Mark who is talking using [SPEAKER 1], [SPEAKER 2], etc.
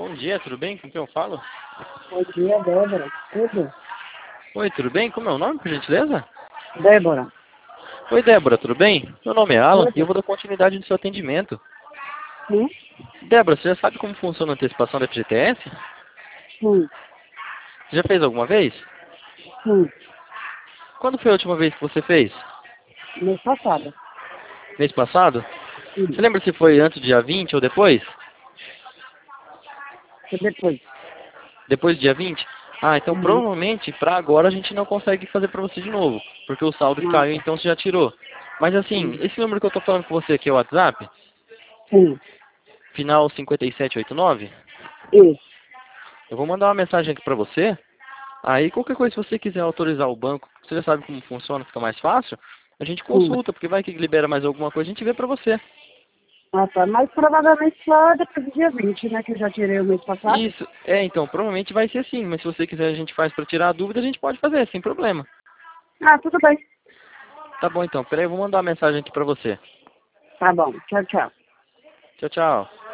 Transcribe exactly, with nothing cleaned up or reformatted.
[SPEAKER 1] Bom dia, tudo bem? Com quem eu falo?
[SPEAKER 2] Bom dia, Débora. Tudo?
[SPEAKER 1] Oi, tudo bem? Como é o nome, por gentileza?
[SPEAKER 2] Débora.
[SPEAKER 1] Oi, Débora, tudo bem? Meu nome é Alan e eu
[SPEAKER 2] Tudo?
[SPEAKER 1] vou dar continuidade no seu atendimento.
[SPEAKER 2] Sim?
[SPEAKER 1] Débora, você já sabe como funciona a antecipação da F G T S?
[SPEAKER 2] Sim.
[SPEAKER 1] Você já fez alguma vez?
[SPEAKER 2] Sim.
[SPEAKER 1] Quando foi a última vez que você fez?
[SPEAKER 2] Mês passado.
[SPEAKER 1] Mês passado?
[SPEAKER 2] Sim.
[SPEAKER 1] Você lembra se foi antes do dia vinte ou depois?
[SPEAKER 2] E depois?
[SPEAKER 1] Depois do dia vinte? Ah, então
[SPEAKER 2] Uhum.
[SPEAKER 1] provavelmente para agora a gente não consegue fazer para você de novo, porque o saldo que
[SPEAKER 2] Ah,
[SPEAKER 1] caiu
[SPEAKER 2] tá.
[SPEAKER 1] então você já tirou. Mas assim,
[SPEAKER 2] Uhum.
[SPEAKER 1] esse número que eu tô falando com você aqui é o WhatsApp,
[SPEAKER 2] Sim.
[SPEAKER 1] final cinquenta e sete oitenta e nove,
[SPEAKER 2] Isso.
[SPEAKER 1] eu vou mandar uma mensagem aqui para você. Aí qualquer coisa, se você quiser autorizar o banco, você já sabe como funciona, fica mais fácil, a gente
[SPEAKER 2] Sim.
[SPEAKER 1] consulta, porque vai que libera mais alguma coisa, a gente vê pra você.
[SPEAKER 2] Ah, tá. Mas provavelmente só depois do dia vinte, né? Que eu já tirei o mês passado.
[SPEAKER 1] Isso, é, então, provavelmente vai ser assim, mas se você quiser a gente faz pra tirar a dúvida, a gente pode fazer, sem problema.
[SPEAKER 2] Ah, tudo bem.
[SPEAKER 1] Tá bom então, peraí, eu vou mandar uma mensagem aqui pra você.
[SPEAKER 2] Tá bom. Tchau, tchau.
[SPEAKER 1] Tchau, tchau.